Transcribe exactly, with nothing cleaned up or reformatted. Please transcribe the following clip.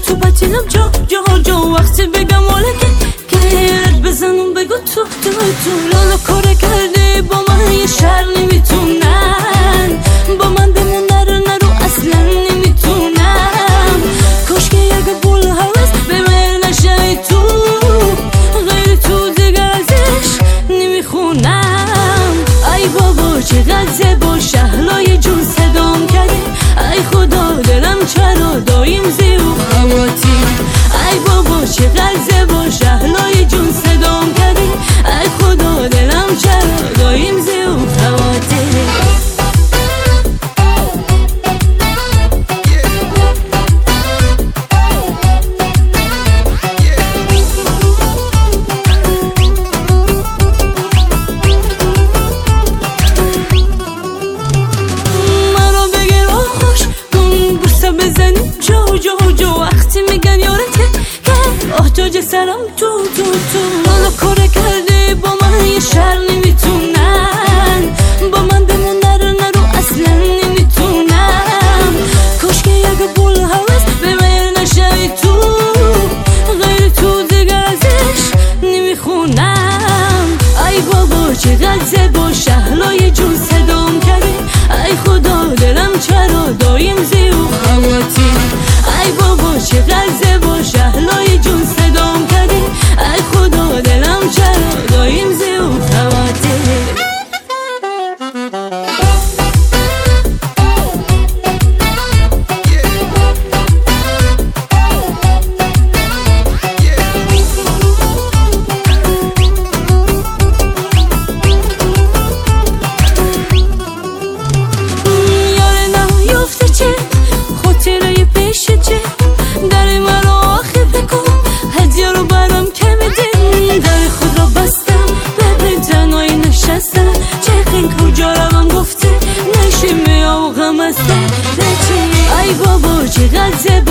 تو بطینم جا جا جا وقتی بگم واله که گرد بزنم بگو تو تو تو لالا کاره کرده با من یه شهر نمیتونن با من بمون نرو نرو اصلا نمیتونم کاش که یک بول حوض بمیر نشه تو غیر تو دیگه ازش نمیخونم ای بابا چقدر زیبا شهلای جون صدام کرده ای خدا دلم چرا دایم زیو خواتی ای بابا چقدر زیبا شهلای جون صدام کرده ای خدا دلم چرا دایم زیو خواتی جاج سرم تو تو تو حالا کاره کرده با من یه شهر نمیتونن با من بمون نرو نرو اصلا نمیتونم کاش که یک بول حوض بمیر نشه تو غیر تو دیگه ازش نمیخونم ای بابا چقدر زیبا شهلای جون صدام کرده ای خدا دلم چرا دایم زیو خواتی ای بابا چقدر زیبا شهلای جون صدام کرده ای خدا دلم چرا دایم زیو خواتی ای بابا چقدر زیبا